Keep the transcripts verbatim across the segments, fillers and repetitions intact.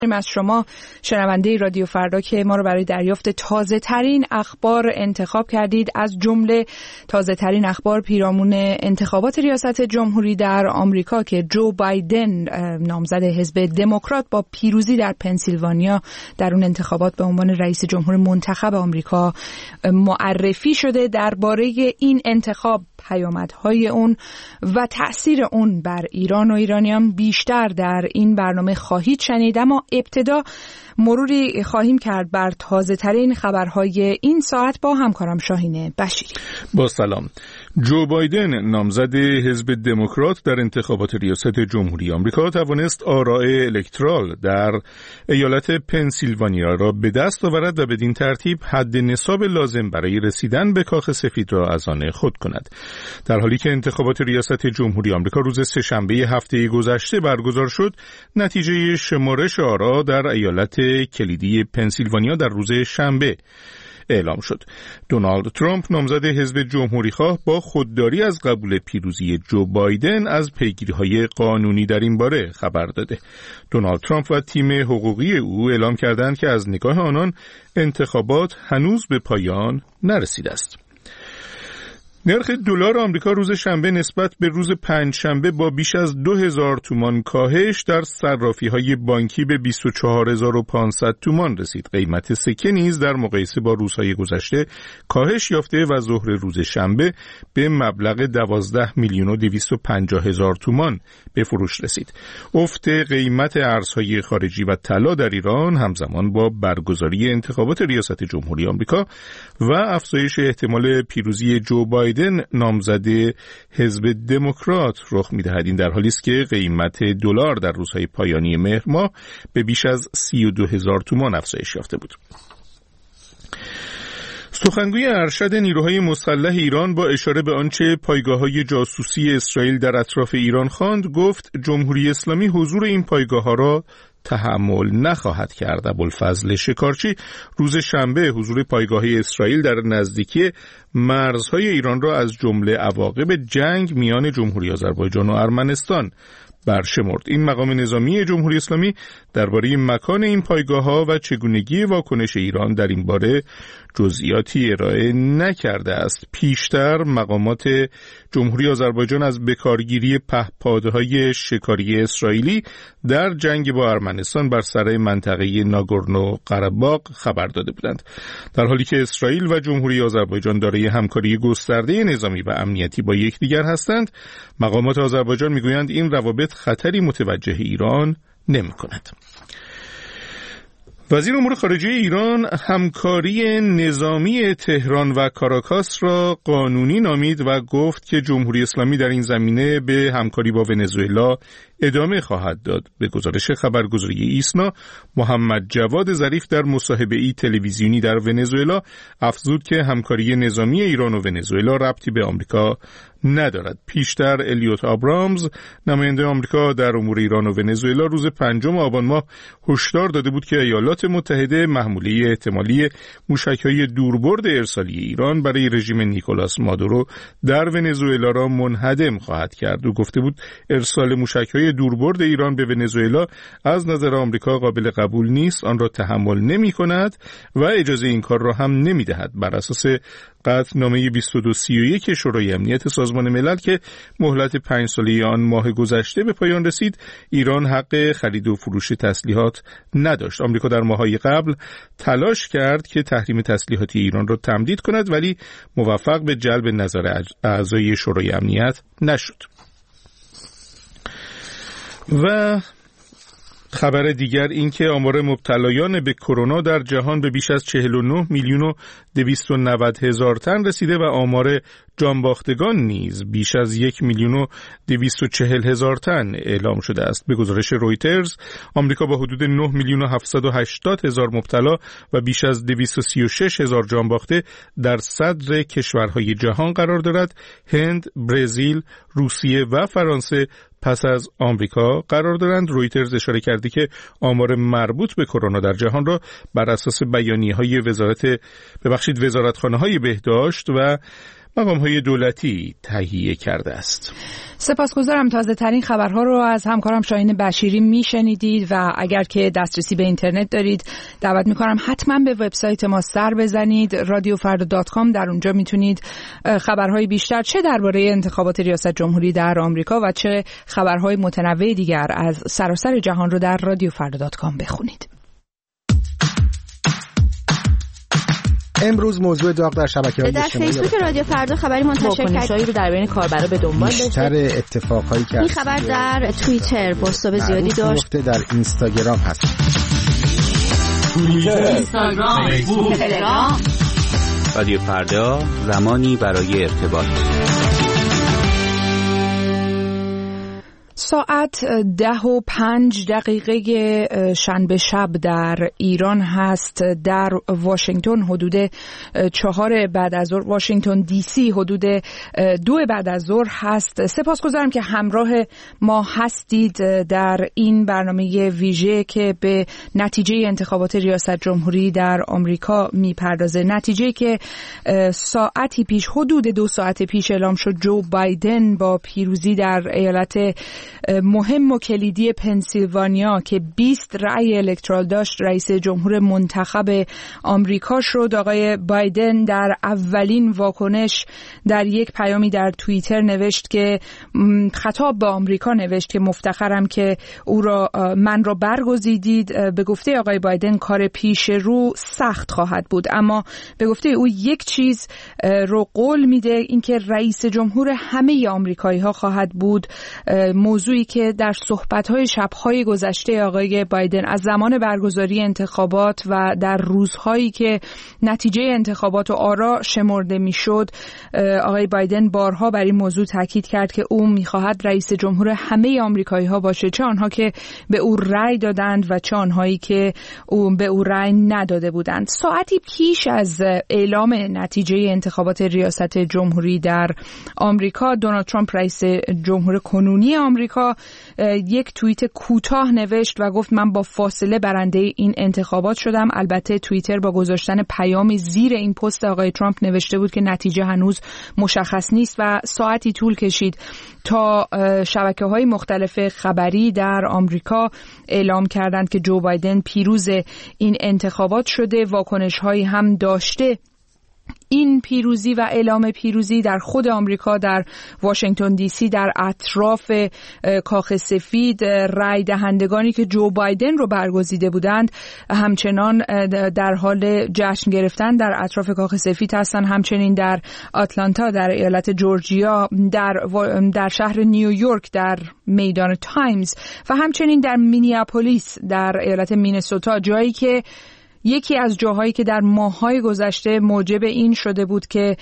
از شما شنونده رادیو فردا که ما رو برای دریافت تازه ترین اخبار انتخاب کردید، از جمله تازه ترین اخبار پیرامون انتخابات ریاست جمهوری در آمریکا که جو بایدن نامزد حزب دموکرات با پیروزی در پنسیلوانیا در اون انتخابات به عنوان رئیس جمهور منتخب آمریکا معرفی شده. درباره این انتخاب، پیامدهای اون و تأثیر اون بر ایران و ایرانیان بیشتر در این برنامه خواهید شنید، اما ابتدا مروری خواهیم کرد بر تازه ترین خبرهای این ساعت با همکارم شاهین بشیری. با سلام. جو بایدن نامزد حزب دموکرات در انتخابات ریاست جمهوری آمریکا توانست آراء الکترال در ایالت پنسیلوانیا را به دست آورد و بدین ترتیب حد نصاب لازم برای رسیدن به کاخ سفید را از آن خود کند. در حالی که انتخابات ریاست جمهوری آمریکا روز سه‌شنبه هفته گذشته برگزار شد، نتیجه شمارش آرا در ایالت کلیدی پنسیلوانیا در روز شنبه اعلام شد. دونالد ترامپ نامزد حزب جمهوری‌خواه با خودداری از قبول پیروزی جو بایدن از پیگیری‌های قانونی در این باره خبر داده. دونالد ترامپ و تیم حقوقی او اعلام کردند که از نگاه آنان انتخابات هنوز به پایان نرسیده است. نرخ دلار آمریکا روز شنبه نسبت به روز پنجشنبه با بیش از دو هزار تومان کاهش در صرافی‌های بانکی به بیست و چهار هزار و پانصد تومان رسید. قیمت سکه نیز در مقایسه با روزهای گذشته کاهش یافته و ظهر روز شنبه به مبلغ دوازده میلیون و دویست و پنجاه هزار تومان به فروش رسید. افت قیمت ارزهای خارجی و طلا در ایران همزمان با برگزاری انتخابات ریاست جمهوری آمریکا و افزایش احتمال پیروزی جو بایدن نامزد حزب دموکرات رخ می‌دهد. این در حالی است که قیمت دلار در روزهای پایانی مهر ماه به بیش از سی و دو هزار تومان افزایش یافته بود. سخنگوی ارشد نیروهای مسلح ایران با اشاره به آنچه پایگاه‌های جاسوسی اسرائیل در اطراف ایران خواند، گفت جمهوری اسلامی حضور این پایگاه‌ها را تحمل نخواهد کرد. ابوالفضل شکارچی روز شنبه حضور پایگاه‌های اسرائیل در نزدیکی مرزهای ایران را از جمله عواقب جنگ میان جمهوری آذربایجان و ارمنستان برشمرد. این مقام نظامی جمهوری اسلامی درباره مکان این پایگاه‌ها و چگونگی واکنش ایران در این باره جزئیاتی ارائه نکرده است. پیشتر مقامات جمهوری آذربایجان از بکارگیری پهپادهای شکاری اسرائیلی در جنگ با ارمنستان بر سر منطقه ناگورنو قره‌باغ خبر داده بودند. در حالی که اسرائیل و جمهوری آذربایجان دارای همکاری گسترده نظامی و امنیتی با یکدیگر هستند، مقامات آذربایجان میگویند این روابط خطری متوجه ایران نمی‌کند. وزیر امور خارجه ایران همکاری نظامی تهران و کاراکاس را قانونی نامید و گفت که جمهوری اسلامی در این زمینه به همکاری با ونزوئلا ادامه خواهد داد. به گزارش خبرگزاری ایسنا، محمد جواد ظریف در مصاحبه‌ای تلویزیونی در ونزوئلا افزود که همکاری نظامی ایران و ونزوئلا ربطی به آمریکا ندارد. پیشتر الیوت آبرامز نماینده آمریکا در امور ایران و ونزوئلا روز پنجم آبان ماه هشدار داده بود که ایالات متحده محموله احتمالی موشک‌های دوربرد ارسالی ایران برای رژیم نیکولاس مادورو در ونزوئلا را منهدم خواهد کرد. او گفته بود ارسال موشک‌های دوربرد ایران به ونزوئلا از نظر آمریکا قابل قبول نیست، آن را تحمل نمی‌کند و اجازه این کار را هم نمی‌دهد. بر اساس قطعنامه بیست و دو سی و یک شورای امنیت سازمان ملل که مهلت پنج ساله آن ماه گذشته به پایان رسید، ایران حق خرید و فروش تسلیحات نداشت. آمریکا در ماه‌های قبل تلاش کرد که تحریم تسلیحاتی ایران را تمدید کند، ولی موفق به جلب نظر اعضای شورای امنیت نشد. و خبر دیگر این که آمار مبتلایان به کرونا در جهان به بیش از چهل و نه میلیون و دویست و نود هزار تن رسیده و آمار جانباختگان نیز بیش از یک میلیون و دویست و چهل هزار تن اعلام شده است. به گزارش رویترز، آمریکا با حدود نه میلیون و هفتصد و هشتاد هزار مبتلا و بیش از دویست و سی و شش هزار جانباخته در صدر کشورهای جهان قرار دارد. هند، برزیل، روسیه و فرانسه پس از آمریکا قرار دارند. رویترز اشاره کرده که آمار مربوط به کرونا در جهان را بر اساس بیانیه‌های وزارت ببخشید وزارتخانه‌های بهداشت و مقام‌های دولتی تهیه کرده است. سپاسگزارم. تازه ترین خبرها رو از همکارم شاهین بشیری میشنیدید و اگر که دسترسی به اینترنت دارید دعوت میکنم حتما به وبسایت ما سر بزنید رادیو فردا دات کام. در اونجا میتونید خبرهای بیشتر چه درباره انتخابات ریاست جمهوری در آمریکا و چه خبرهای متنوع دیگر از سراسر جهان رو در رادیو فردا دات کام بخونید. امروز موضوع داغ در شبکه‌های اجتماعی در فیسبوک رادیو فردا خبری منتشر کرد رو در بین کاربرا به دنبال داشته. بیشتر اتفاقایی که این خبر در توییتر پست زیادی داشت. در اینستاگرام هست. توییتر، اینستاگرام، فیسبوک، تلگرام. رادیو فردا، زمانی برای ارتباط. ساعت ده و پنج دقیقه شنبه شب در ایران هست. در واشنگتن حدود چهار بعد از ظهر، واشنگتن دی سی حدود دو بعد از ظهر هست. سپاسگزارم که همراه ما هستید در این برنامه ویژه که به نتیجه انتخابات ریاست جمهوری در آمریکا میپردازه. نتیجه که ساعتی پیش، حدود دو ساعت پیش اعلام شد. جو بایدن با پیروزی در ایالت مهم و کلیدی پنسیلوانیا که بیست رأی الکترال داشت رئیس جمهور منتخب آمریکا شد. آقای بایدن در اولین واکنش در یک پیامی در توییتر نوشت که خطاب به آمریکا نوشت که مفتخرم که او را من را برگزیدید. به گفته آقای بایدن کار پیش رو سخت خواهد بود، اما به گفته او یک چیز رو قول میده، اینکه رئیس جمهور همه آمریکایی ها خواهد بود. موضوعی که در صحبت‌های شب‌های گذشته آقای بایدن از زمان برگزاری انتخابات و در روزهایی که نتیجه انتخابات و آرا شمرده می‌شد، آقای بایدن بارها بر این موضوع تاکید کرد که او می‌خواهد رئیس جمهور همه آمریکایی‌ها باشه، چه آنها که به او رأی دادند و چه آنهایی که او به او رأی نداده بودند. ساعتی پیش از اعلام نتیجه انتخابات ریاست جمهوری در آمریکا، دونالد ترامپ رئیس جمهور کنونی آمریکا یک توییت کوتاه نوشت و گفت من با فاصله برنده این انتخابات شدم. البته توییتر با گذاشتن پیامی زیر این پست آقای ترامپ نوشته بود که نتیجه هنوز مشخص نیست و ساعتی طول کشید تا شبکه‌های مختلف خبری در آمریکا اعلام کردند که جو بایدن پیروز این انتخابات شده. واکنش‌هایی هم داشته این پیروزی و اعلام پیروزی در خود آمریکا، در واشنگتن دی سی، در اطراف کاخ سفید. رای دهندگانی که جو بایدن رو برگزیده بودند همچنان در حال جشن گرفتن در اطراف کاخ سفید هستند. همچنین در آتلانتا، در ایالت جورجیا، در در شهر نیویورک در میدان تایمز و همچنین در مینیاپولیس در ایالت مینسوتا، جایی که یکی از جاهایی که در ماه‌های گذشته موجب این شده بود که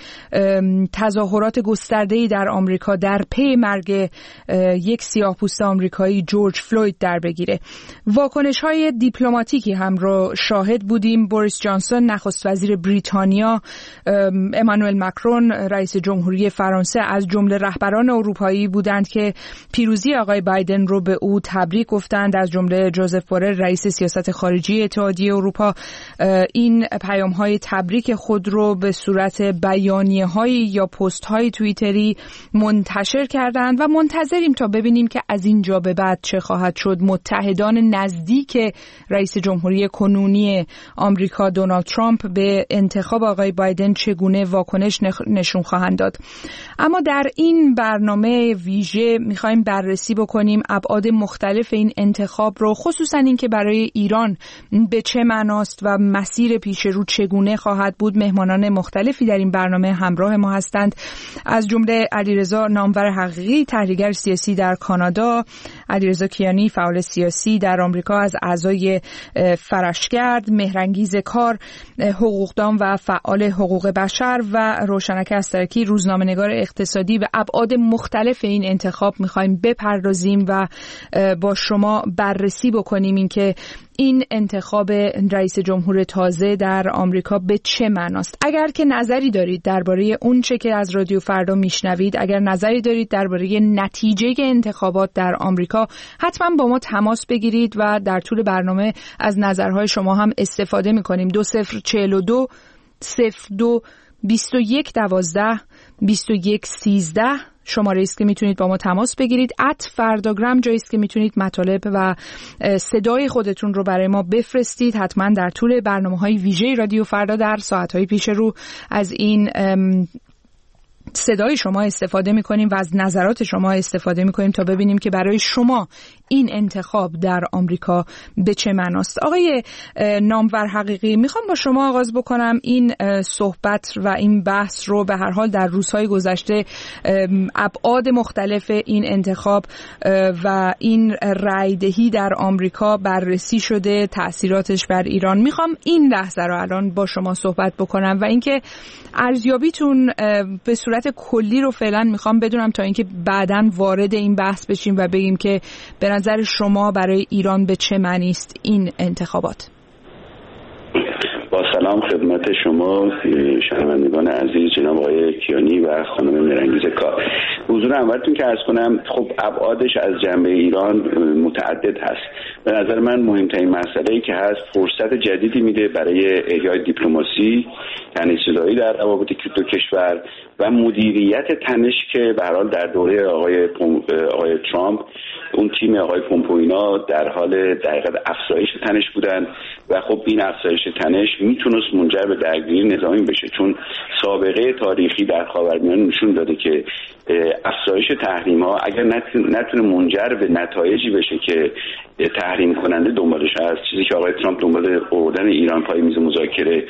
تظاهرات گسترده‌ای در آمریکا در پی مرگ یک سیاه‌پوست آمریکایی جورج فلوید در بگیره. واکنش‌های دیپلماتیکی هم رو شاهد بودیم. بوریس جانسون نخست وزیر بریتانیا، امانوئل ماکرون رئیس جمهوری فرانسه از جمله رهبران اروپایی بودند که پیروزی آقای بایدن رو به او تبریک گفتند، از جمله جوزف بورل رئیس سیاست خارجی اتحادیه اروپا. این پیام‌های تبریک خود رو به صورت بیانیه‌های یا پست‌های توییتری منتشر کردند و منتظریم تا ببینیم که از اینجا به بعد چه خواهد شد. متحدان نزدیک رئیس جمهوری کنونی آمریکا دونالد ترامپ به انتخاب آقای بایدن چگونه واکنش نشون خواهند داد. اما در این برنامه ویژه می‌خوایم بررسی بکنیم ابعاد مختلف این انتخاب رو، خصوصا اینکه برای ایران به چه معناست و مسیر پیش رو چگونه خواهد بود. مهمانان مختلفی در این برنامه همراه ما هستند، از جمله علیرضا نامور حقیقی، تحلیلگر سیاسی در کانادا، علیرضا کیانی، فعال سیاسی در آمریکا از اعضای فرشگرد، مهرانگیز کار، حقوقدان و فعال حقوق بشر و روشنک استرکی، روزنامه‌نگار اقتصادی. به ابعاد مختلف این انتخاب می‌خوایم بپردازیم و با شما بررسی بکنیم اینکه این انتخاب رئیس جمهور تازه در آمریکا به چه معناست. اگر که نظری دارید درباره اون چه که از رادیو فردا میشنوید، اگر نظری دارید درباره نتیجه انتخابات در آمریکا، حتما با ما تماس بگیرید و در طول برنامه از نظرهای شما هم استفاده میکنیم. دو صفر چهل و دو صفر دو بیست و یک دوازده بیست و یک سیزده شماره است که میتونید با ما تماس بگیرید. ات فرداگرام جایی است که میتونید مطالب و صدای خودتون رو برای ما بفرستید. حتما در طول برنامه‌های ویژه رادیو فردا در ساعت‌های پیش رو از این صدای شما استفاده میکنیم و از نظرات شما استفاده میکنیم تا ببینیم که برای شما این انتخاب در آمریکا به چه معناست. آقای نامور حقیقی، میخوام با شما آغاز بکنم این صحبت و این بحث رو. به هر حال در روزهای گذشته ابعاد مختلف این انتخاب و این رأیدهی در آمریکا بررسی شده، تأثیراتش بر ایران. میخوام این لحظه رو الان با شما صحبت بکنم و اینکه ارزیابیتون به صورت کلی رو فعلا میخوام بدونم تا اینکه بعداً وارد این بحث بشیم و بگیم که به نظر شما برای ایران به چه معنی است این انتخابات. با سلام خدمت شما شنوندگان عزیز، جناب آقای کیانی و خانم مرنگیز کار. حضور اولتون که عرض کنم، خب ابعادش از جنبه ایران متعدد هست. به نظر من مهمترین مسئله‌ای که هست، فرصت جدیدی میده برای احیای دیپلماسی، تنش‌زدایی در روابط دو کشور و مدیریت تنش که به هر حال در دوره آقای پوم... آقای ترامپ اون تیم آقای پومپوینا در حال دقیقاً افزایش تنش بودن و خب این افزایش تنش میتونست منجر به درگیری نظامی بشه، چون سابقه تاریخی در خاورمیانه نشون داده که افزایش تحریم ها اگر نتونه منجر به نتایجی بشه که تحریم کننده دنبالش هست، چیزی که آقای ترامپ دنبال آوردن ایران پای میز مذاکره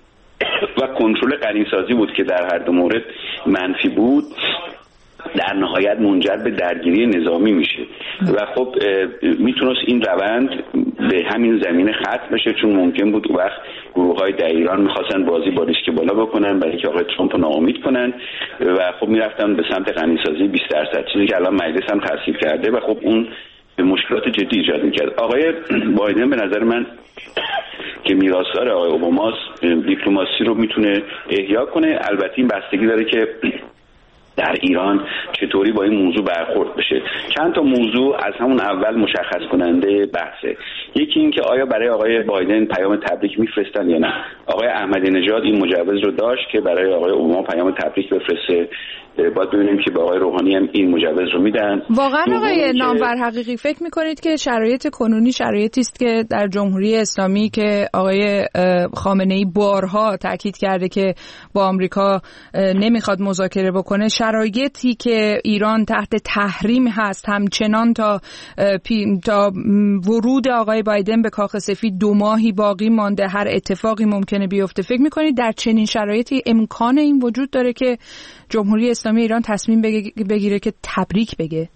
و کنترل غنیسازی بود که در هر دو مورد منفی بود، در نهایت منجر به درگیری نظامی میشه و خب میتونست این روند به همین زمینه ختم بشه، چون ممکن بود اون وقت گروه‌های در ایران میخواستن بازی با ریسک بالا بکنن برای که آقای ترامپ رو ناامید کنن و خب میرفتن به سمت غنیسازی بیست درصد، چیزی که الان مجلس هم تصویب کرده و خب اون مشکلات جدی ایجاد میکرد. آقای بایدن به نظر من که میراثدار آقای اوباماست، دیپلماسی رو میتونه احیا کنه. البته این بستگی داره که در ایران چطوری با این موضوع برخورد بشه. چند تا موضوع از همون اول مشخص کننده بحثه. یکی این که آیا برای آقای بایدن پیام تبریک میفرستن یا نه. آقای احمدی نژاد این مجوز رو داشت که برای آقای اوباما پیام تبریک بفرسته. باید ببینیم که به آقای روحانی هم این مجوز رو میدن. واقعا آقای نامور حقیقی فکر میکنید که شرایط کنونی شرایطی است که در جمهوری اسلامی که آقای خامنه‌ای بارها تاکید کرده که با آمریکا نمیخواد مذاکره بکنه، شرایطی که ایران تحت تحریم هست همچنان تا تا ورود آقای بایدن به کاخ سفید دو ماهی باقی مانده، هر اتفاقی ممکنه بیفته، فکر میکنید در چنین شرایطی امکان این وجود داره که جمهوری اسلامی ایران تصمیم بگیره که تبریک بگه؟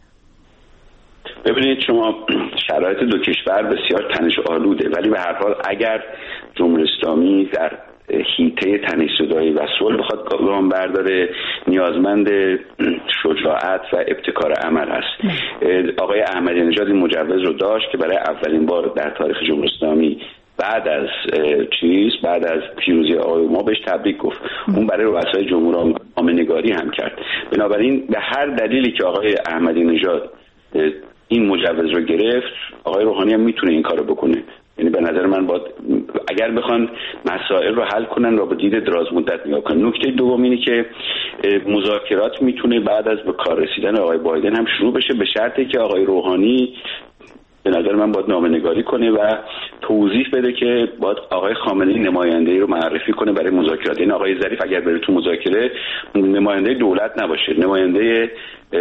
ببینید شما، شرایط دو کشور بسیار تنش آلوده، ولی به هر حال اگر جمهوری اسلامی در حیطه تنش‌زدایی و صلح بخواد گام برداره، نیازمند شجاعت و ابتکار عمل است. آقای احمدی نژاد این مجوز رو داشت که برای اولین بار در تاریخ جمهوری اسلامی بعد از چیز بعد از پیروزی آقای ما بهش تبریک گفت. اون برای رؤسای جمهور نامه‌نگاری هم کرد. بنابراین به هر دلیلی که آقای احمدی نژاد این مجوز رو گرفت، آقای روحانی هم میتونه این کارو بکنه. یعنی به نظر من باید اگر بخوان مسائل رو حل کنن رو با دید دراز مدت نگاه کنن. نکته دوم اینه که مذاکرات میتونه بعد از به کار رسیدن آقای بایدن هم شروع بشه، به شرطی که آقای روحانی به نظر من باید نامه‌نگاری کنه و توضیح بده که باید آقای خامنه‌ای نماینده‌ای رو معرفی کنه برای مذاکرات. این آقای ظریف اگر بره تو مذاکره نماینده دولت نباشه، نماینده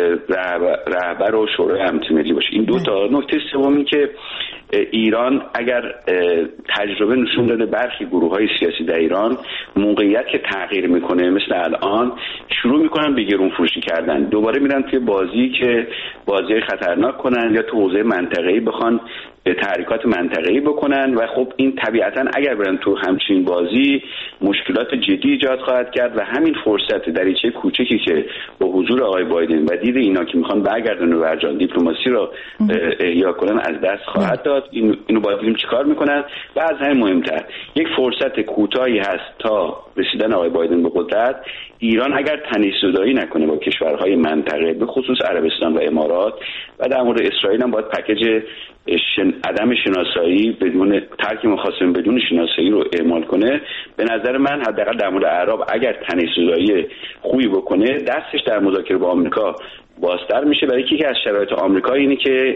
رهبر و شورای امنیت ملی باشه. این دو تا. نکته سومی که ایران اگر تجربه نشون داده برخی گروه‌های سیاسی در ایران موقعیت که تغییر میکنه، مثل الان شروع میکنن به گرون فروشی کردن، دوباره میرن توی بازی که بازی خطرناک کنن یا تو حوزه منطقه‌ای بخوان تحریکات منطقه‌ای بکنن و خب این طبیعتاً اگر برن تو همچین بازی مشکلات جدی ایجاد خواهد کرد و همین فرصت دریچه کوچکی که با حضور آقای بایدن و دید اینا که میخوان برگردن و برجان دیپلماسی رو احیا کنن از دست خواهد داد. این اینو باید ببینیم چیکار میکنن. و از همین مهمتر یک فرصت کوتاهی هست تا رسیدن آقای بایدن به قدرت. ایران اگر تنش‌زدایی نکنه با کشورهای منطقه به خصوص عربستان و امارات و در مورد اسرائیل هم باید پکیج شن... عدم شناسایی بدون ترک مخاصم بدون شناسایی رو اعمال کنه، به نظر من حداقل در مورد اعراب اگر تنی‌سازی خوبی بکنه دستش در مذاکره با آمریکا بازتر میشه. برای یکی از شرایط آمریکا اینه که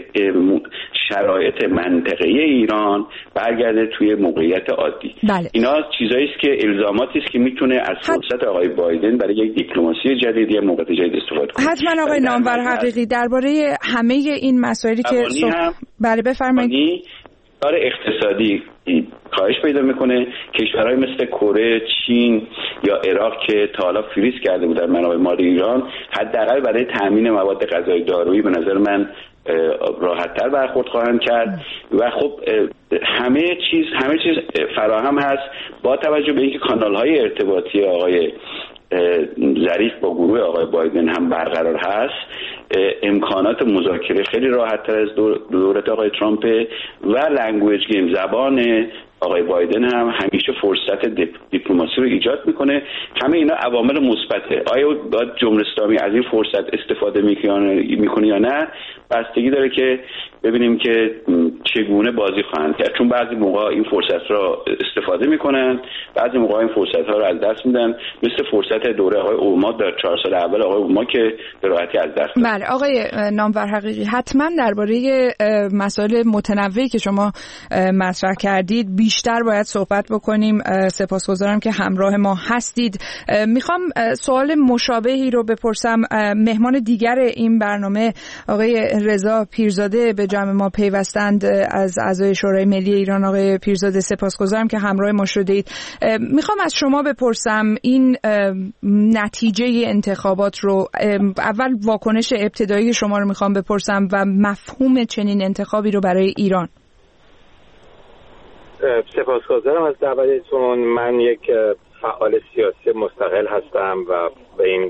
شرایط منطقه‌ای ایران برگرده توی موقعیت عادی. بله. اینا چیزایی است که الزاماتی است که میتونه از فرصت آقای بایدن برای یک دیپلماسی جدید یا موقعیت جدید استفاده کنه. حتما آقای نامور حقیقی درباره همه این مسائلی که صح... بله بفرمایید. کار اقتصادی کاهش پیدا میکنه. کشورهای مثل کره، چین یا عراق که تا حالا فریز کرده بودن منابع مالی ایران، حداقل برای تامین مواد غذایی دارویی به نظر من راحت‌تر برخورد خواهند کرد و خب همه چیز همه چیز فراهم هست. با توجه به اینکه کانال‌های ارتباطی آقای ظریف با گروه آقای بایدن هم برقرار هست، امکانات مذاکره خیلی راحت‌تر از دولت آقای ترامپ و لنگویج گیم زبان آقای بایدن هم همیشه فرصت دیپلماسی رو ایجاد میکنه. همه اینا عوامل مثبته. آیا باید جمهوری اسلامی از این فرصت استفاده میکنه یا نه، بستگی داره که ببینیم که چگونه بازی خواهند کرد، چون بعضی موقع این فرصت را استفاده میکنن، بعضی موقع این فرصت ها رو از دست میدن، مثل فرصت دوره آقای اوباما در چهار سال اول آقای اوباما که به راحتی از دست داد. بله آقای نامور حقیقی، حتما درباره مسائل متنوعی که شما مطرح کردید بیشتر باید صحبت بکنیم. سپاسگزارم که همراه ما هستید. میخوام سوال مشابهی رو بپرسم. مهمان دیگر این برنامه آقای رضا پیرزاده به جمع ما پیوستند از اعضای شورای ملی ایران. آقای پیرزاده سپاسگزارم که همراه ما شدید. میخوام از شما بپرسم این نتیجه انتخابات رو، اول واکنش ابتدایی شما رو میخوام بپرسم و مفهوم چنین انتخابی رو برای ایران. سپاسگزارم از دعوتتون. من یک فعال سیاسی مستقل هستم و به این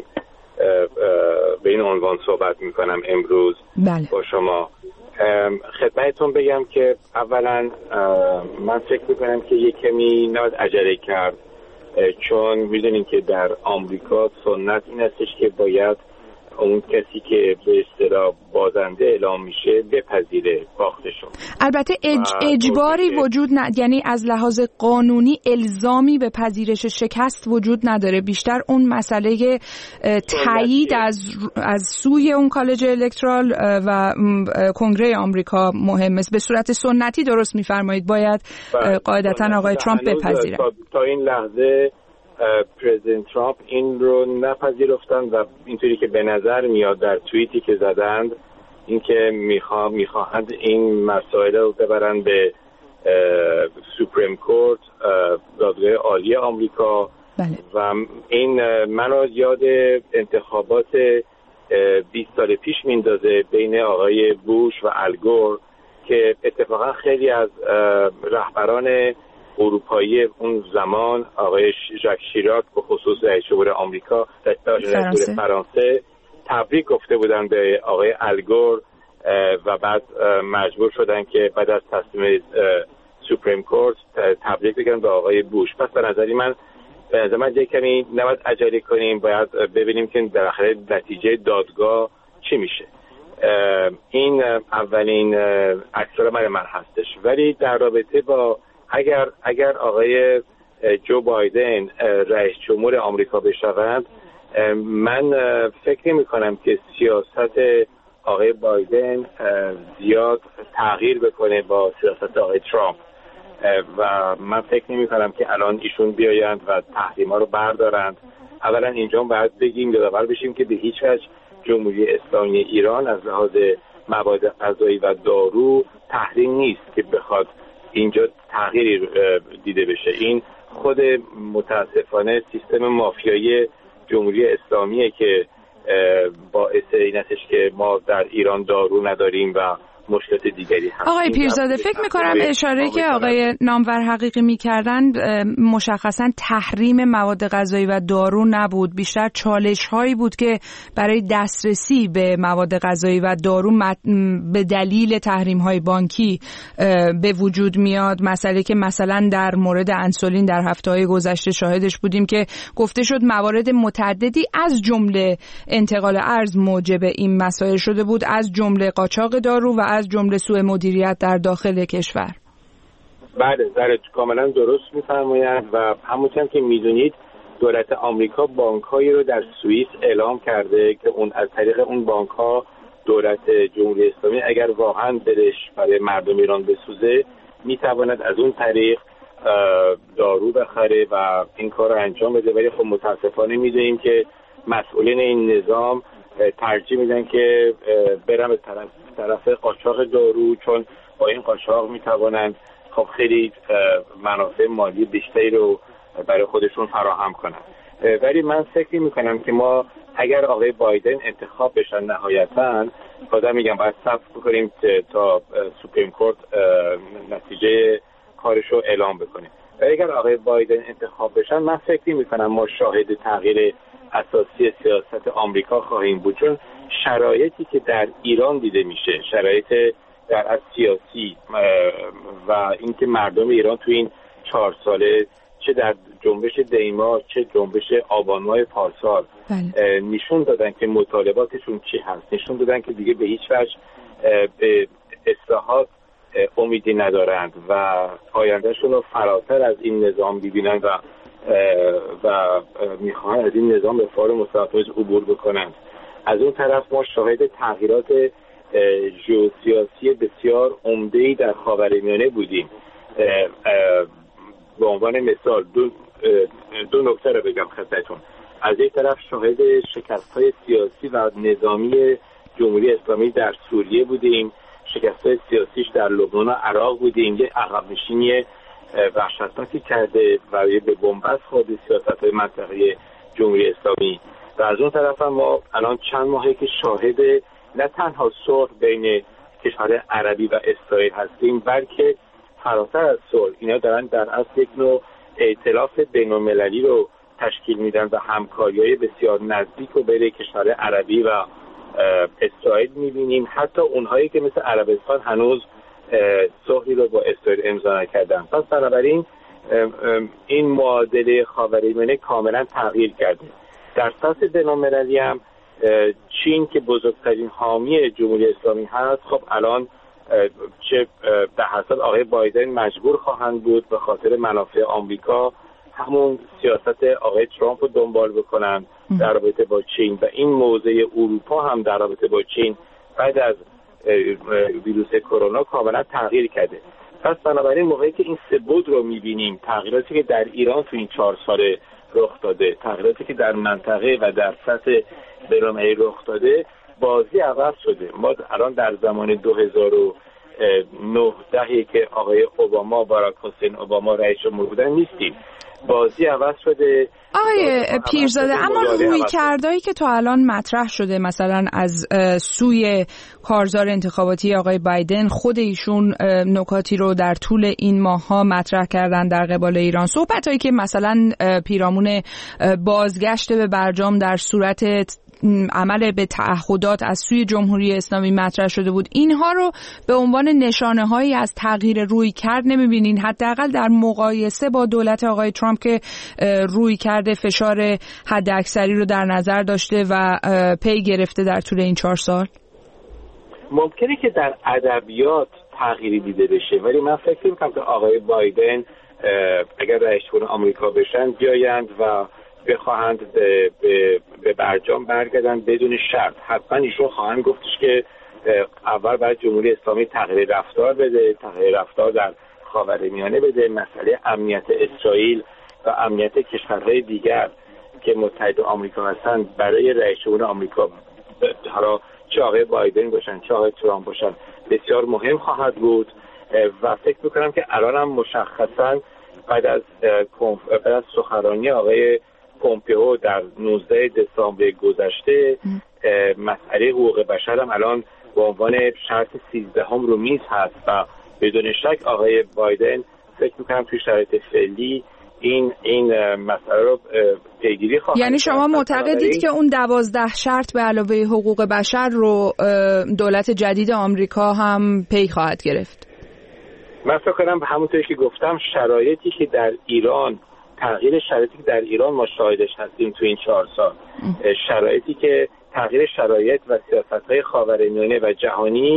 به این عنوان صحبت میکنم امروز. بله. با شما. خدمتتون بگم که اولا من فکر میکنم که یک کمی نباید عجله کرد، چون میدونیم که در آمریکا سنت این هستش که باید اون کسی که به اصطلاح بازنده اعلام میشه بپذیره باختشون. البته اج... اجباری وجود نه، یعنی از لحاظ قانونی الزامی به پذیرش شکست وجود نداره، بیشتر اون مسئله تایید از از سوی اون کالج الکترال و کنگره آمریکا مهم است. به صورت سنتی درست میفرمایید، باید قاعدتا آقای ترامپ بپذیره. تا, تا این لحظه پرزیدنت ترامپ این رو نپذیرفتن و اینطوری که به نظر میاد در توییتی که زدند اینکه میخوا میخواهند این مسائل رو ببرن به سوپریم کورت، دادگاه عالی آمریکا. بله. و این منو یاد انتخابات بیست سال پیش میندازه بین آقای بوش و الگور که اتفاقا خیلی از رهبران اروپایی اون زمان، آقای ژاک شیراک به خصوص رئیس جمهور آمریکا، رئیس جمهور فرانسه، تبریک گفته بودن به آقای الگور و بعد مجبور شدن که بعد از تصمیم سوپریم کورت تبریک بگن به آقای بوش. پس به نظری من به نظر من یک کمی نباید عجله کنیم، باید ببینیم که در آخر نتیجه دادگاه چی میشه. این اولین اکثر من من هستش. ولی در رابطه با اگر اگر آقای جو بایدن رئیس جمهور آمریکا بشوند، من فکر نمی کنم که سیاست آقای بایدن زیاد تغییر بکنه با سیاست آقای ترامپ و من فکر نمی کنم که الان ایشون بیایند و تحریما رو بردارند. اولا اینجا باید بگیم یادآور بشیم که به هیچ وجه جمهوری اسلامی ایران از لحاظ مواد غذایی و دارو تحریم نیست که بخواد اینجا تغییری دیده بشه. این خود متاسفانه سیستم مافیایی جمهوری اسلامیه که باعث این هستش که ما در ایران دارو نداریم و مشکلات دیگری هست. آقای پیرزاده، فکر می‌کنم اشاره که آقای نامور حقیقی می‌کردن مشخصاً تحریم مواد غذایی و دارو نبود، بیشتر چالش‌هایی بود که برای دسترسی به مواد غذایی و دارو به دلیل تحریم‌های بانکی به وجود میاد. مسئله که مثلا در مورد انسولین در هفته‌های گذشته شاهدش بودیم که گفته شد موارد متعددی از جمله انتقال ارز موجب این مسائل شده بود، از جمله قاچاق دارو و از جمله سوء مدیریت در داخل کشور. بله در کاملا درست می‌فرمایند و همونطور که می‌دونید دولت آمریکا بانک‌هایی رو در سوئیس اعلام کرده که اون از طریق اون بانک‌ها دولت جمهوری اسلامی اگر واقعا دلش برای مردم ایران بسوزه می‌تواند از اون طریق دارو بخره و این کار رو انجام بده. ولی خب متاسفانه می‌دونیم که مسئولین این نظام ترجیح میدن که برن به طرف طرف قاچاق دارو، چون با این قاچاق می‌توانند خب خیلی منافع مالی بیشتری رو برای خودشون فراهم کنن. ولی من فکر میکنم که ما اگر آقای بایدن انتخاب بشن نهایتاً، بازم میگم باید صبر بکنیم تا سوپریم کورت نتیجه کارش رو اعلام بکنه. و اگر آقای بایدن انتخاب بشن من فکر میکنم ما شاهد تغییر اساسی سیاست آمریکا خواهیم بود، چون شرایطی که در ایران دیده میشه، شرایط در از سیاسی و اینکه مردم ایران تو این چهار ساله چه در جنبش دیما چه جنبش آبان ماه پارسال بله. نشون دادن که مطالباتشون چی هست، نشون دادن که دیگه به هیچ وجه به اصلاحات امیدی ندارند و آیندهشون رو فراتر از این نظام ببینن و و میخواهن از این نظام به فار مستقیم عبور بکنند. از اون طرف ما شاهد تغییرات ژئوسیاسی بسیار عمده‌ای در خاورمیانه بودیم. به عنوان مثال دو دو نکته رو بگم خدمتتون. از یک طرف شاهد شکست‌های سیاسی و نظامی جمهوری اسلامی در سوریه بودیم، شکست‌های سیاسیش در لبنان و عراق بودیم، یه عقب نشینی وحشتناکی کرده و یه به بنبست خورد سیاست‌های منطقه‌ای جمهوری اسلامی. و از اون طرف هم ما الان چند ماهه که شاهد نه تنها صلح بین کشور عربی و اسرائیل هستیم، بلکه فراتر از صلح اینا دارن در اصل یک نوع ائتلاف بین‌المللی رو تشکیل میدن و همکاری‌های بسیار نزدیک رو بین کشور عربی و اسرائیل می‌بینیم. حتی اونهایی که مثل عربستان هنوز صلحی رو با اسرائیل امضا نکردن. پس بنابراین این معادله خاورمیانه کاملا تغییر کرده. در سطح بین‌المللی هم چین که بزرگترین حامی جمهوری اسلامی هست، خب الان چه به حسب آقای بایدن مجبور خواهند بود به خاطر منافع آمریکا همون سیاست آقای ترامپ رو دنبال بکنن در رابطه با چین و این موضع اروپا هم در رابطه با چین بعد از ویروس کرونا کاملا تغییر کرده. پس بنابراین موقعی که این سه بود رو می‌بینیم، تغییراتی که در ایران تو این چهار سال رخ داده، تغییراتی که در منطقه و در سطح بین‌المللی رخ داده، بازی عوض شده. ما الان در زمان دو هزار و نه که آقای اوباما باراک حسین اوباما رئیس جمهور بودن نیستیم. بازی عوض شده. آقای پیرزاده، اما رویکردایی که تا الان مطرح شده مثلا از سوی کارزار انتخاباتی آقای بایدن، خود ایشون نکاتی رو در طول این ماه‌ها مطرح کردن در قبال ایران، صحبتایی که مثلا پیرامون بازگشت به برجام در صورت عمل به تعهدات از سوی جمهوری اسلامی مطرح شده بود، اینها رو به عنوان نشانه‌هایی از تغییر رویکرد نمی‌بینین؟ حداقل در مقایسه با دولت آقای ترامپ که رویکرد فشار حداکثری رو در نظر داشته و پی گرفته در طول این چهار سال. ممکنه که در ادبیات تغییری دیده بشه، ولی من فکر می‌کنم که آقای بایدن اگر رئیس جمهور آمریکا بشن بیایند و بخواهند به, به, به برجام برگردن بدون شرط. حتما ایشون خواهند گفتش که اول باید جمهوری اسلامی تغییر رفتار بده، تغییر رفتار در خاورمیانه بده، مسئله امنیت اسرائیل و امنیت کشورهای دیگر که متحد آمریکا هستن برای رئیس جمهور آمریکا، حالا چه آقای بایدن باشن چه آقای ترامپ باشن، بسیار مهم خواهد بود. و فکر میکنم که الان هم مشخصا بعد از بعد از سخنرانی آقای پومپئو در نوزده دسامبر گذشته مسئله حقوق بشر هم الان به عنوان شرط سیزدهم رو میز هست و بدون شک آقای بایدن فکر میکنم توی شرایط فعلی این این مسئله رو پیگیری خواهد. یعنی شما معتقدید که اون دوازده شرط به علاوه حقوق بشر رو دولت جدید آمریکا هم پی خواهد گرفت؟ من فکر کنم همونطوری که گفتم شرایطی که در ایران تغییر شرایطی که در ایران ما شاهدش هستیم تو این چهار سال، شرایطی که تغییر شرایط و سیاست‌های خاورمیانه و جهانی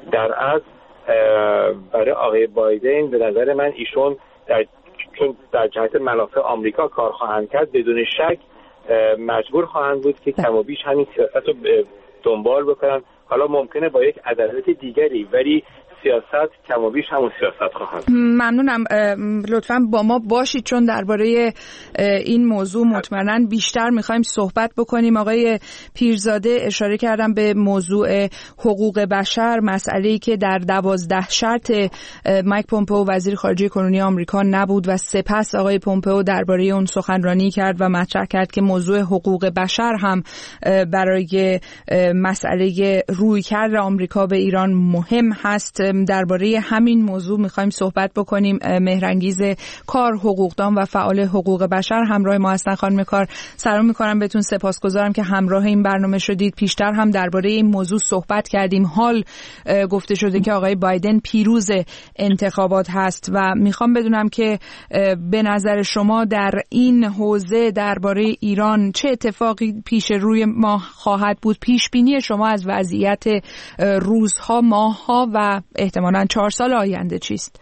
در اصل برای آقای بایدن به نظر من ایشون در چون در جهت منافع آمریکا کار خواهند کرد بدون شک مجبور خواهند بود که کم و بیش همین سیاست رو دنبال بکنن. حالا ممکنه با یک عدالت دیگری، ولی سیاست کم و بیش همون سیاست خواهد. ممنونم. لطفاً با ما باشید چون درباره این موضوع مطمئناً بیشتر می‌خوایم صحبت بکنیم. آقای پیرزاده اشاره کردم به موضوع حقوق بشر، مسئله‌ای که در دوازده شرط مایک پومپئو وزیر خارجه کنونی آمریکا نبود و سپس آقای پومپئو درباره اون سخنرانی کرد و مطرح کرد که موضوع حقوق بشر هم برای مسئله رویکرد آمریکا به ایران مهم هست. درباره همین موضوع میخوایم صحبت بکنیم. مهرانگیز کار، حقوقدان و فعال حقوق بشر همراه ما هستن. خانم کار سلام میکنم بهتون، سپاسگزارم که همراه این برنامه شدید. پیشتر هم درباره این موضوع صحبت کردیم. حال گفته شده که آقای بایدن پیروز انتخابات هست و میخوام بدونم که به نظر شما در این حوزه درباره ایران چه اتفاقی پیش روی ما خواهد بود؟ پیش بینی شما از وضعیت روزها، ماهها و احتمالاً چهار سال آینده چیست؟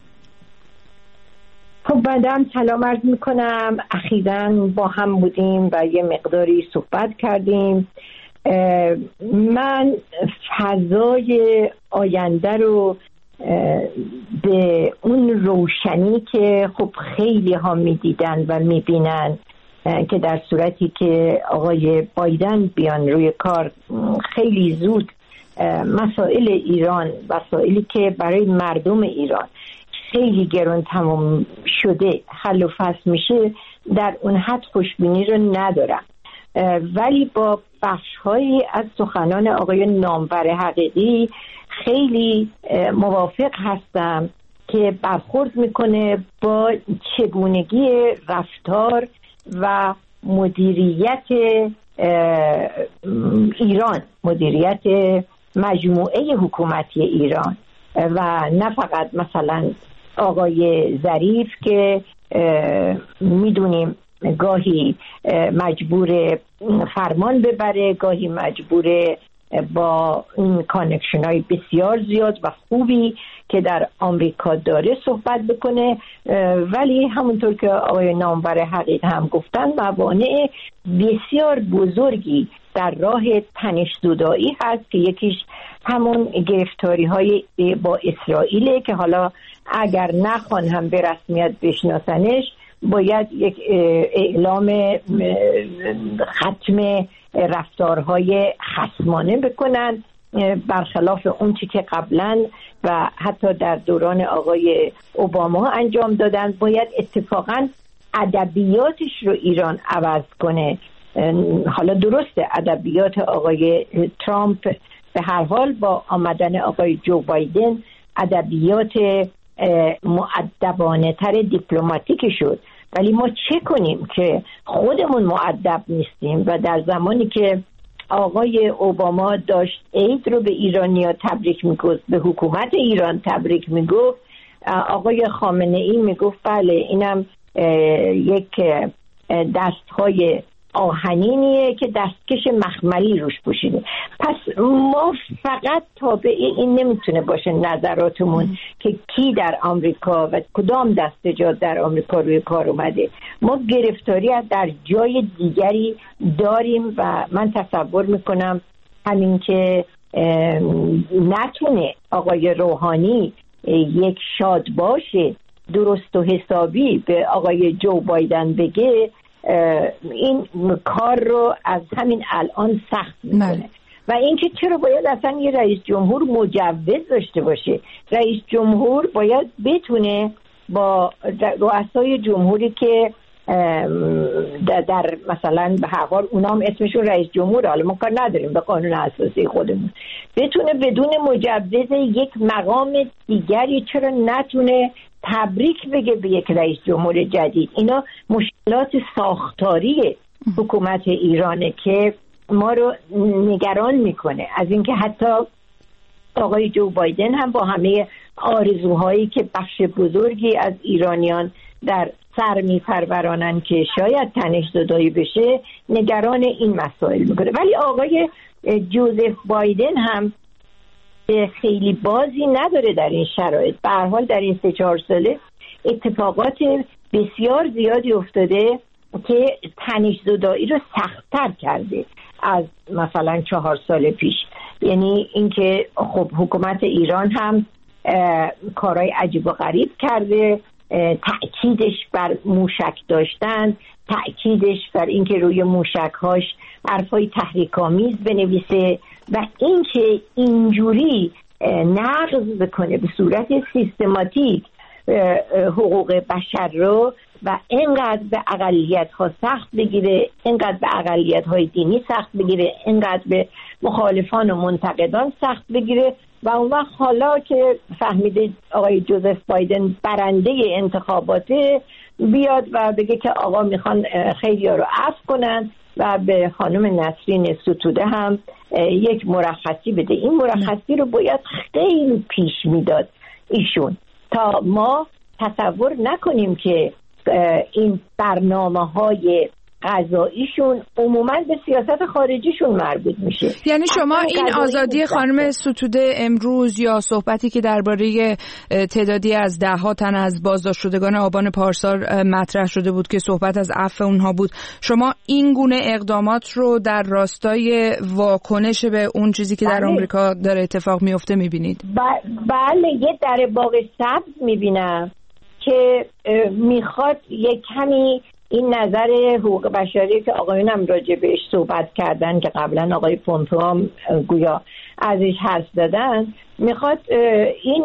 خب بعدم سلام عرض میکنم. اخیراً با هم بودیم و یه مقداری صحبت کردیم. من فضای آینده رو به اون روشنی که خب خیلی ها میدیدن و میبینن که در صورتی که آقای بایدن بیان روی کار خیلی زود مسائل ایران، مسائلی که برای مردم ایران خیلی گران تمام شده حل و فصل میشه، در اون حد خوشبینی رو ندارم. ولی با بخش‌هایی از سخنان آقای نامور حقیقی خیلی موافق هستم که برخورد میکنه با چگونگی رفتار و مدیریت ایران، مدیریت مجموعه حکومتی ایران و نه فقط مثلا آقای ظریف که میدونیم گاهی مجبور فرمان ببره، گاهی مجبور با این کانکشن های بسیار زیاد و خوبی که در آمریکا داره صحبت بکنه، ولی همونطور که آقای نامور حقیق هم گفتن موانع بسیار بزرگی در راه تنش‌زدایی هست که یکیش همون گرفتاری های با اسرائیل که حالا اگر نخوان هم به رسمیت بشناسنش باید یک اعلام ختم رفتارهای خصمانه بکنن، برخلاف اون چی که قبلا و حتی در دوران آقای اوباما انجام دادن. باید اتفاقا ادبیاتش رو ایران عوض کنه. حالا درسته ادبیات آقای ترامپ به هر حال با آمدن آقای جو بایدن ادبیات مؤدبانه تر دیپلماتیک شد، ولی ما چه کنیم که خودمون مؤدب نیستیم و در زمانی که آقای اوباما داشت عید رو به ایرانی‌ها تبریک میگفت، به حکومت ایران تبریک میگفت، آقای خامنه‌ای میگفت بله اینم یک دستهای آهنینیه که دستکش مخملی روش پوشیده. پس ما فقط تابع این نمیتونه باشه نظراتمون که کی در آمریکا و کدام دستجات در آمریکا روی کار اومده. ما گرفتاری در جای دیگری داریم و من تصور میکنم همین که نتونه آقای روحانی یک شاد باشه درست و حسابی به آقای جو بایدن بگه، این کار رو از همین الان سخت میکنه. و اینکه چرا باید اصلا یه رئیس جمهور مجوز داشته باشه؟ رئیس جمهور باید بتونه با رؤسای جمهوری که در, در مثلا به هر حال اونام اسمشون رئیس جمهور، حالا ما کار نداریم به قانون اساسی خودمون، بتونه بدون مجوز یک مقام دیگری چرا نتونه تبریک بگه به یک رئیس جمهور جدید؟ اینا مشکلات ساختاری حکومت ایرانه که ما رو نگران میکنه. از اینکه حتی آقای جو بایدن هم با همه آرزوهایی که بخش بزرگی از ایرانیان در سر میپرورانن که شاید تنش‌زدایی بشه، نگران این مسائل میکنه. ولی آقای جوزف بایدن هم خیلی بازی نداره در این شرایط. به هر حال در این سه چهار ساله اتفاقات بسیار زیادی افتاده که تنش زدایی رو سخت‌تر کرده از مثلا چهار سال پیش. یعنی اینکه خب حکومت ایران هم کارهای عجیب و غریب کرده، تأکیدش بر موشک داشتن، تأکیدش بر اینکه روی موشک‌هاش حرفای تحریک‌آمیز بنویسه و اینکه اینجوری نقض بکنه به صورت سیستماتیک حقوق بشر رو و اینقدر به اقلیت‌ها سخت بگیره، اینقدر به اقلیت‌های دینی سخت بگیره، اینقدر به مخالفان و منتقدان سخت بگیره و اون وقت حالا که فهمیده آقای جوزف بایدن برنده انتخاباته بیاد و بگه که آقا میخوان خیلی‌ها رو عفو کنن و به خانم نسرین ستوده هم یک مرخصی بده. این مرخصی رو باید خیلی پیش میداد ایشون تا ما تصور نکنیم که این برنامه‌های قضاییشون عموماً به سیاست خارجیشون مربوط میشه. یعنی شما این آزادی خانم ستوده امروز یا صحبتی که درباره تعدادی از ده ها تن از بازداشت شدگان آبان پارسال مطرح شده بود که صحبت از عفو اونها بود، شما این گونه اقدامات رو در راستای واکنش به اون چیزی که در آمریکا داره اتفاق میفته میبینید؟ بله، یه در باغ سبز میبینم که میخواد یک کمی این نظر حقوق بشری که آقایون هم راجع بهش صحبت کردن که قبلا آقای پومپئو هم گویا ازش حرف زدن، میخواد این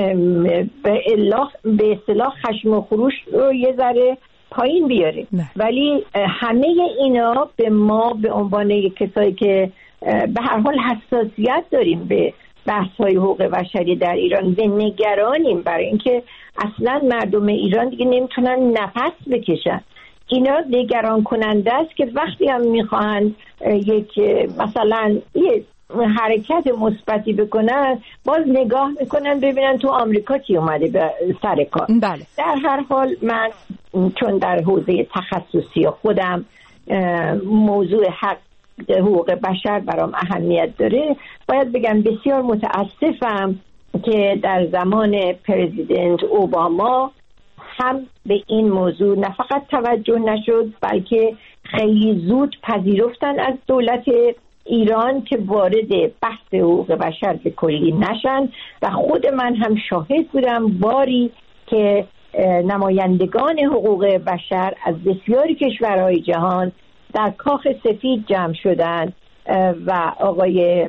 به اصطلاح خشم و خروش رو یه ذره پایین بیاره نه. ولی همه اینا به ما به عنوان کسایی که به هر حال حساسیت داریم به بحث‌های حقوق بشری در ایران و نگرانیم برای اینکه اصلا مردم ایران دیگه نمیتونن نفس بکشن. اینا نگران کننده است که وقتی هم میخوان یک مثلا یه حرکت مثبتی بکنن باز نگاه میکنن ببینن تو آمریکا کی اومده به سر کار. بله. در هر حال من چون در حوزه تخصصی خودم موضوع حق حقوق بشر برام اهمیت داره، باید بگم بسیار متاسفم که در زمان پرزیدنت اوباما هم به این موضوع نه فقط توجه نشد بلکه خیلی زود پذیرفتن از دولت ایران که وارد بحث حقوق بشر به کلی نشن و خود من هم شاهد بودم باری که نمایندگان حقوق بشر از بسیاری کشورهای جهان در کاخ سفید جمع شدن و آقای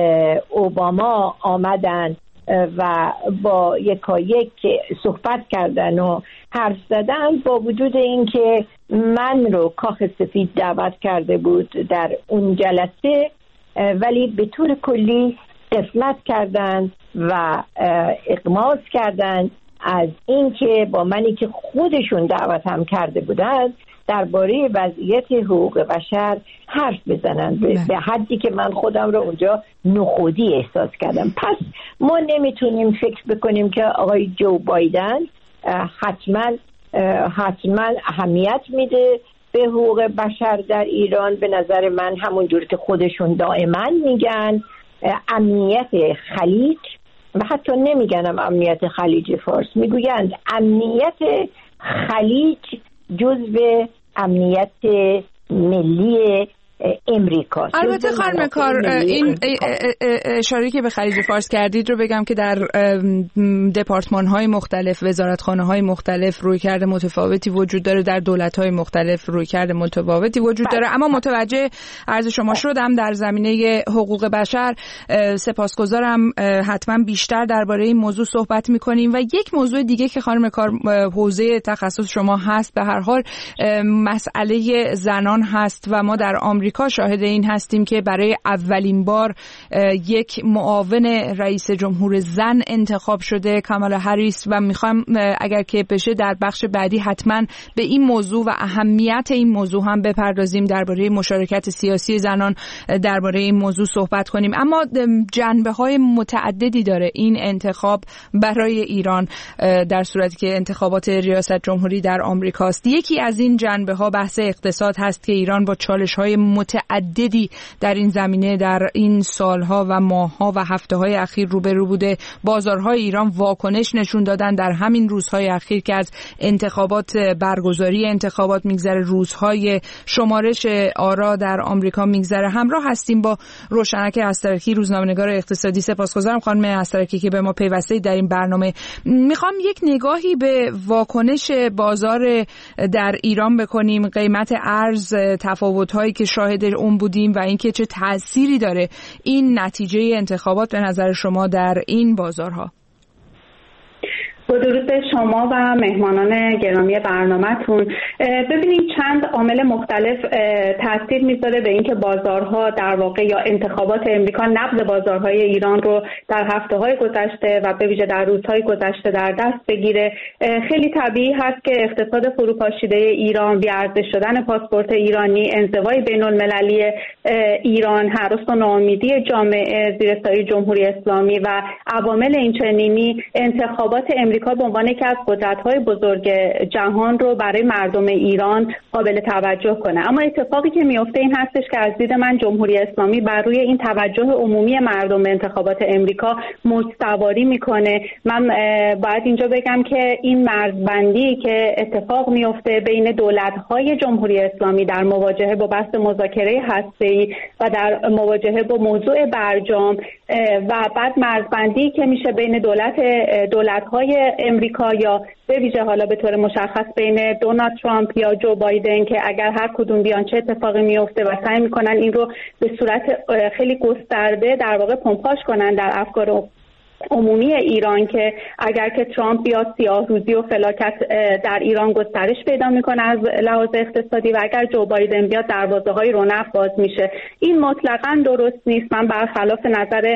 اوباما آمدن و با یکایک صحبت کردن و حرف زدن، با وجود اینکه من رو کاخ سفید دعوت کرده بود در اون جلسه، ولی به طور کلی غفلت کردن و اغماض کردن از اینکه با منی که خودشون دعوت هم کرده بودن درباره وضعیت حقوق بشر حرف بزنن به حدی که من خودم رو اونجا نخودی احساس کردم. پس ما نمیتونیم فکر بکنیم که آقای جو بایدن حتما حتما اهمیت میده به حقوق بشر در ایران. به نظر من همونجور که خودشون دائما میگن امنیت خلیج، و حتی نمیگنم امنیت خلیج فارس، میگویند امنیت خلیج جزو امنیت ملی امریکا. البته خانم کار این اشاره که به خلیج فارس کردید رو بگم که در دپارتمان‌های مختلف، وزارتخانه‌های مختلف رویکرد متفاوتی وجود داره، در دولت‌های مختلف رویکرد متفاوتی وجود داره، اما متوجه عرض شما شدم در زمینه حقوق بشر. سپاسگزارم، حتما بیشتر درباره این موضوع صحبت می‌کنیم. و یک موضوع دیگه که خانم کار حوزه تخصص شما هست، به هر حال مسئله زنان هست و ما در آمریکا شاهد این هستیم که برای اولین بار یک معاون رئیس جمهور زن انتخاب شده، کامالا هریس، و میخوام اگر که بشه در بخش بعدی حتما به این موضوع و اهمیت این موضوع هم بپردازیم، درباره مشارکت سیاسی زنان درباره این موضوع صحبت کنیم. اما جنبه‌های متعددی داره این انتخاب برای ایران در صورتی که انتخابات ریاست جمهوری در آمریکاست. یکی از این جنبه‌ها بحث اقتصاد هست که ایران با چالش‌های متعددی در این زمینه در این سالها و ماهها و هفته‌های اخیر روبرو بوده. بازارهای ایران واکنش نشون دادن در همین روزهای اخیر که از انتخابات برگزاری انتخابات میگذره، روزهای شمارش آرا در آمریکا میگذره. همراه هستیم با روشنک استرکی، روزنامه‌نگار اقتصادی. سپاسگزارم خانم استرکی که به ما پیوسته در این برنامه. میخوام یک نگاهی به واکنش بازار در ایران بکنیم، قیمت ارز، تفاوت‌هایی که شاهد اون بودیم و اینکه چه تأثیری داره این نتیجه انتخابات به نظر شما در این بازارها. با درود به شما و مهمانان گرامی برنامه‌تون. ببینید چند عامل مختلف تاثیر میذاره به اینکه بازارها در واقع یا انتخابات امریکا نبض بازارهای ایران رو در هفته‌های گذشته و به ویژه در روزهای گذشته در دست بگیره. خیلی طبیعی هست که اقتصاد فروپاشیده ایران، بی‌ارزش شدن پاسپورت ایرانی، انزوای بین‌المللی ایران، هراس و ناامیدی جامعه زیر سایه جمهوری اسلامی و عوامل اینچنینی انتخابات امریکا به عنوان یکی از قدرت‌های بزرگ جهان رو برای مردم ایران قابل توجه کنه. اما اتفاقی که میفته این هستش که از دید من جمهوری اسلامی بر روی این توجه عمومی مردم به انتخابات امریکا موج‌سواری میکنه. من باید اینجا بگم که این مرزبندی که اتفاق میفته بین دولت‌های جمهوری اسلامی در مواجهه با بحث مذاکره هسته‌ای و در مواجهه با موضوع برجام و بعد مرزبندی که میشه بین دولت دولت‌های امریکا یا به ویژه حالا به طور مشخص بین دونالد ترامپ یا جو بایدن که اگر هر کدوم بیان چه اتفاقی میفته و سعی میکنن این رو به صورت خیلی گسترده در واقع پمپاژ کنن در افکار عمومی ایران که اگر که ترامپ بیاد سیاه‌روزی و فلاکت در ایران گسترش پیدا میکنه از لحاظ اقتصادی و اگر جو بایدن بیاد دروازه‌های رونق باز میشه. این مطلقاً درست نیست. من برخلاف نظر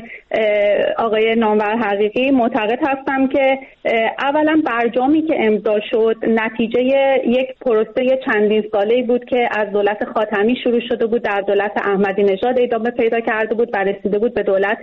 آقای نامور حقیقی معتقد هستم که اولا برجامی که امضا شد نتیجه یک پروسه چندین ساله‌ای بود که از دولت خاتمی شروع شده بود، در دولت احمدی نژاد ادامه پیدا کرده بود و رسیده بود به دولت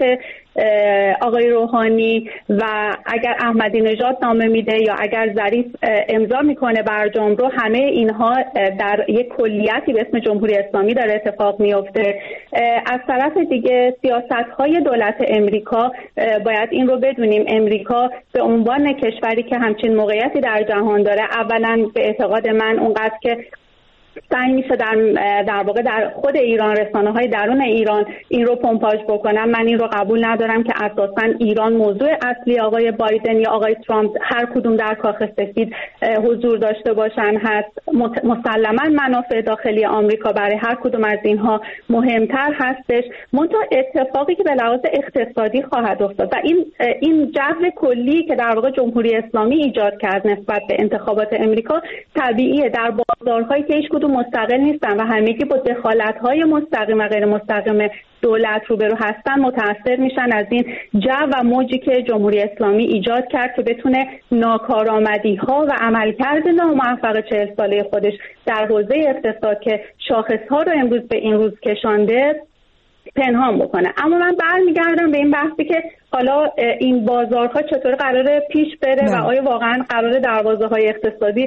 آقای روحانی و اگر احمدی نژاد نامه میده یا اگر ظریف امضا میکنه برجام رو، همه اینها در یک کلیتی به اسم جمهوری اسلامی داره اتفاق میفته. از طرف دیگه سیاست‌های دولت امریکا باید این رو بدونیم، امریکا به عنوان کشوری که همچین موقعیتی در جهان داره، اولا به اعتقاد من اونقدر که سعی میشه در در واقع در خود ایران، رسانه‌های درون ایران این رو پمپاژ بکنن. من این رو قبول ندارم که اساساً ایران موضوع اصلی آقای بایدن یا آقای ترامپ هر کدوم در کاخ سفید حضور داشته باشن هست. مسلماً منافع داخلی آمریکا برای هر کدوم از اینها مهمتر هستش. منتها اتفاقی که به لحاظ اقتصادی خواهد افتاد و این این جو کلی که در واقع جمهوری اسلامی ایجاد کرد نسبت به انتخابات امریکا طبیعیه. در بازارهایی که هیچ کدوم مستقل نیستن و همگی با دخالت‌های مستقیم و غیر مستقیم دولت روبرو هستن متأثر میشن از این جو و موجی که جمهوری اسلامی ایجاد کرد که بتونه ناکارآمدی‌ها و عملکرد ناموفق چهل ساله خودش در حوزه اقتصاد که شاخص‌ها رو امروز به این روز کشانده پنهان بکنه. اما من برمیگردم به این بحثی که حالا این بازارها چطور قراره پیش بره نه. و آیا واقعا قراره دروازه‌های اقتصادی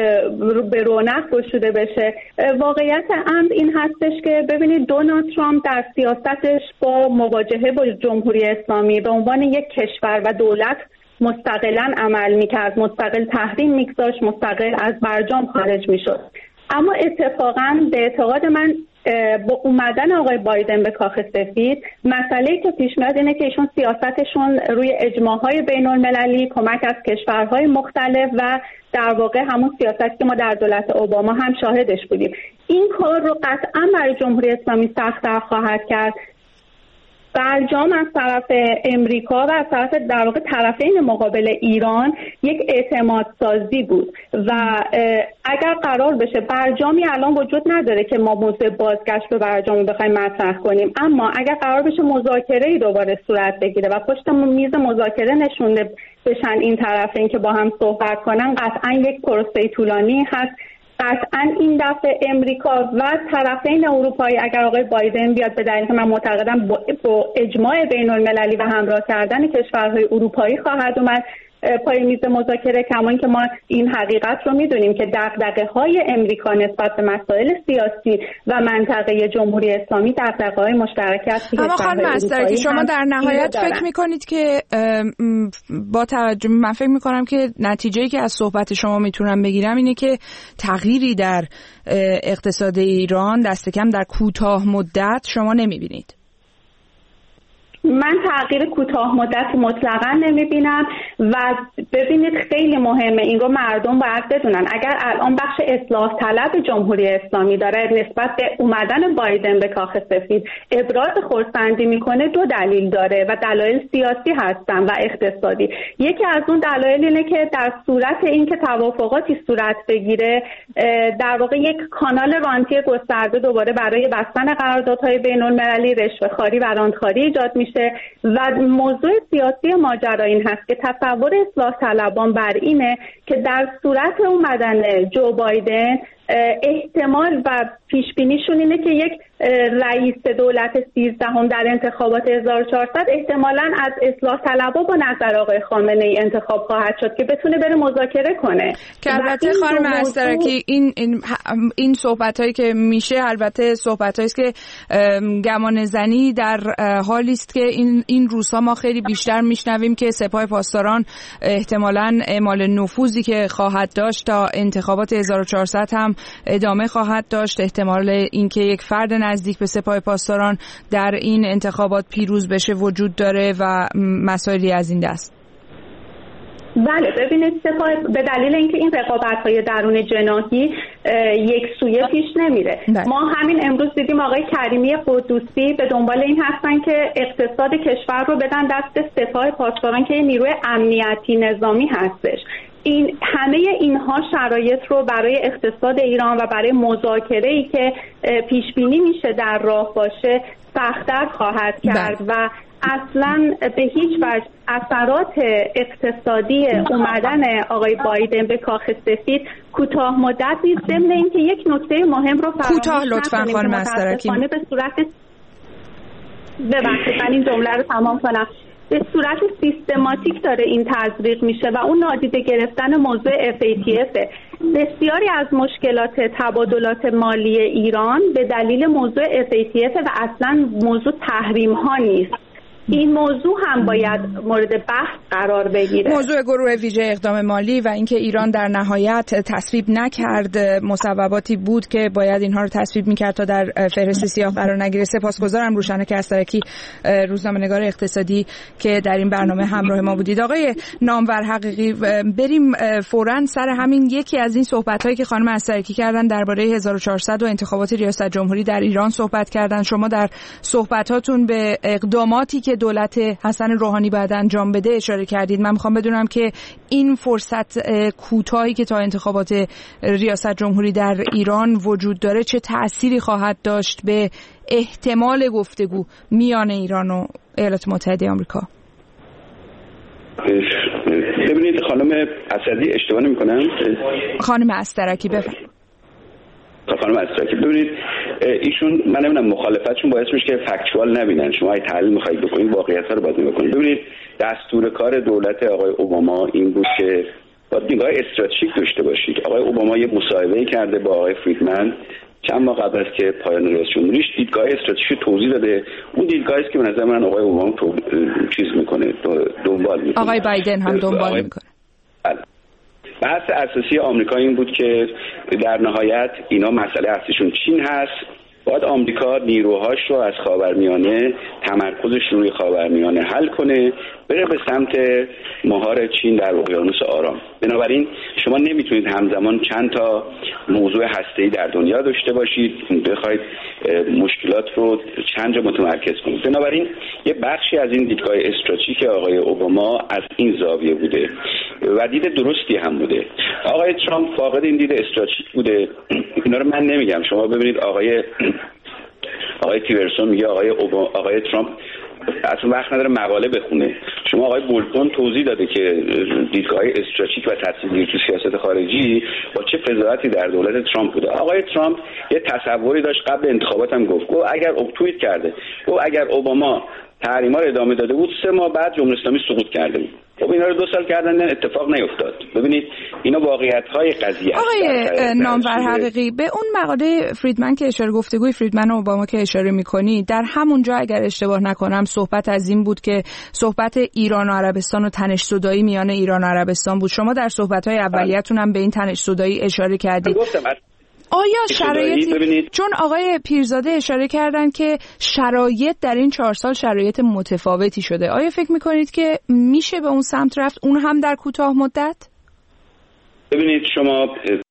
به رونق گشوده بشه. واقعیت امر این هستش که ببینید دونالد ترامپ در سیاستش با مواجهه با جمهوری اسلامی به عنوان یک کشور و دولت مستقلاً عمل می‌کرد، مستقل تحریم می‌گذاشت، مستقل از برجام خارج می‌شد. اما اتفاقاً به اعتقاد من با اومدن آقای بایدن به کاخ سفید مسئله‌ای که پیش میاد اینه که ایشون سیاستشون روی اجماع‌های بین‌المللی، کمک از کشورهای مختلف و در واقع همون سیاستی که ما در دولت اوباما هم شاهدش بودیم، این کار رو قطعاً برای جمهوری اسلامی سخت‌تر خواهد کرد. برجام از طرف امریکا و از طرف در واقع طرفین مقابل ایران یک اعتماد سازی بود و اگر قرار بشه برجامی الان وجود نداره که ما موضوع بازگشت به برجام بخوایم مطرح کنیم، اما اگر قرار بشه مذاکره‌ای دوباره صورت بگیره و پشت میز مذاکره نشونده بشن این طرفین که با هم صحبت کنن، قطعا یک پروسه طولانی هست. قطعا این دفعه امریکا و طرفین اروپایی اگر آقای بایدن بیاد، به دلیل که من معتقدم با اجماع بین المللی و همراه کردن کشورهای اروپایی خواهد اومد، پای میز مذاکره، کما اینکه ما این حقیقت رو میدونیم که دغدغه‌های امریکا نسبت به مسائل سیاسی و منطقه جمهوری اسلامی دغدغه‌های مشترکی است. اما خانم استرکی، شما در نهایت فکر می‌کنید که با توجه، من فکر می‌کنم که نتیجه‌ای که از صحبت شما میتونم بگیرم اینه که تغییری در اقتصاد ایران دست کم در کوتاه مدت شما نمی‌بینید. من تغییر کوتاه مدت مطلقاً نمیبینم و ببینید خیلی مهمه، این رو مردم باید بدونن. اگر الان بخش اصلاح طلب جمهوری اسلامی داره نسبت به اومدن بایدن به کاخ سفید ابراز خرسندی میکنه، دو دلیل داره و دلایل سیاسی هستن و اقتصادی. یکی از اون دلایل اینه که در صورت اینکه توافقاتی صورت بگیره، در واقع یک کانال رانتی گسترده دوباره برای بستن قراردادهای بین‌المللی، رشوه‌خواری و راندخواری ایجاد میشه و موضوع سیاسی ماجرا این هست که تصور اصلاح طلبان بر اینه که در صورت اومدن جو بایدن احتمال و پیش بینیشون اینه که یک رئیس دولت سیزدهم در انتخابات هزار و چهارصد احتمالاً از اصلاح طلبها با نظر آقای خامنه ای انتخاب خواهد شد که بتونه بره مذاکره کنه. که البته خانم استرکی این این این صحبتایی که میشه البته صحبتایی است که گمان زنی در حالی است که این این روزها ما خیلی بیشتر میشنویم که سپاه پاسداران احتمالاً اعمال نفوذی که خواهد داشت تا انتخابات هزار و چهارصد هم ادامه خواهد داشت. احتمال اینکه یک فرد نزدیک به سپاه پاسداران در این انتخابات پیروز بشه وجود داره و مسائلی از این دست. بله ببینید، سپاه به دلیل اینکه این رقابت‌های درون جناحی یک سویه پیش نمیره. بله. ما همین امروز دیدیم آقای کریمی قدوسی به دنبال این هستن که اقتصاد کشور رو بدن دست سپاه پاسداران که نیروی امنیتی نظامی هستش. این همه اینها شرایط رو برای اقتصاد ایران و برای مذاکره‌ای که پیش بینی میشه در راه باشه سخت‌تر خواهد کرد بله. و اصلا به هیچ وجه اثرات اقتصادی اومدن آقای بایدن به کاخ سفید کوتاه مدت نیست. ضمن اینکه یک نکته مهم رو فراموش کوتاه لطفاً خانم استرکی به صورت ببخشید من این جمله رو تمام کنم به صورت سیستماتیک داره این تزریق میشه و اون نادیده گرفتن موضوع اف ای تی اف. بسیاری از مشکلات تبادلات مالی ایران به دلیل موضوع اف ای تی اف و اصلا موضوع تحریم ها نیست. این موضوع هم باید مورد بحث قرار بگیره. موضوع گروه ویژه اقدام مالی و اینکه ایران در نهایت تصویب نکرد، مصوباتی بود که باید اینها رو تصویب میکرد تا در فهرست سیاه قرار نگیره. سپاسگزارم روشنک استرکی، روزنامه‌نگار اقتصادی که در این برنامه همراه ما بودید. آقای نامور حقیقی، بریم فوراً سر همین یکی از این صحبت‌هایی که خانم استرکی کردن درباره هزار و چهارصد و انتخابات ریاست جمهوری در ایران صحبت کردن. شما در صحبتاتون به اقداماتی که دولت حسن روحانی باید انجام بده اشاره کردید. من میخوام بدونم که این فرصت کوتاهی که تا انتخابات ریاست جمهوری در ایران وجود داره چه تأثیری خواهد داشت به احتمال گفتگو میان ایران و ایالات متحده آمریکا؟ ببینید خانم اسدی اشتباه نمی‌کنم؟ خانم استرکی بفرمایید. خانم استرکی ببینید ایشون من نمیدونم مخالفتشون باعث میشه که فکتوال نبینن. شما اگه تحلیل می‌خواید بکنید واقعیت‌ها رو باید بکنید. ببینید دستور کار دولت آقای اوباما این بود که باید دیدگاه استراتژیک داشته باشید. آقای اوباما یه مصاحبه‌ای کرده با آقای فریدمن چند ماه قبل از که پایان رئیس جمهوریش دیدگاه استراتژیک توضیح داده. اون دیدگاهی است که به نظر من آقای اوباما تو چیز میکنه، دنبال میکنه. آقای بایدن هم دنبال میکنه. بحث اساسی آمریکا این بود که در نهایت اینا مسئله اصلیشون چین هست. باید آمریکا نیروهاش رو از خاورمیانه، تمرکزش روی خاورمیانه حل کنه، بره به سمت مهار چین در اقیانوس آرام. بنابراین شما نمیتونید همزمان چند تا موضوع هسته‌ای در دنیا داشته باشید، بخواید مشکلات رو چند جا متمرکز کنید. بنابراین یه بخشی از این دیدگاه استراتژیک آقای اوباما از این زاویه بوده و دید درستی هم بوده. آقای ترامپ فاقد این دید استراتژیک بوده. اینا رو من نمیگم. شما ببینید آقای آقای تیورسون میگه آقای اوباما، آقای ترامپ اصلا وقت نداره مقاله بخونه. شما آقای بولتون توضیح داده که دیدگاه استراتژیک و تاثیرگذاری تو سیاست خارجی با چه فضاحتی در دولت ترامپ بوده. آقای ترامپ یه تصوری داشت قبل انتخابات هم گفت گفت اگر توییت کرده گفت اگر اوباما تحریما رو ادامه داده بود سه ماه بعد جمهوری اسلامی سقوط کرده بود. خب اینا رو دو سال کردن اتفاق نیفتاد. ببینید اینا واقعیت‌های قضیه است. آقای نامور حقیقی، به اون مقاله فریدمن که اشاره گفتگوی فریدمن و اوباما که اشاره می‌کنی، در همونجا اگر اشتباه نکنم صحبت از این بود که صحبت ایران و عربستان و تنش‌زدایی میان ایران و عربستان بود. شما در صحبت‌های اولیه‌تون هم به این تنش‌زدایی اشاره کردید. آیا شرایطی، چون آقای پیرزاده اشاره کردن که شرایط در این چهار سال شرایط متفاوتی شده، آیا فکر میکنید که میشه به اون سمت رفت، اون هم در کوتاه مدت؟ ببینید شما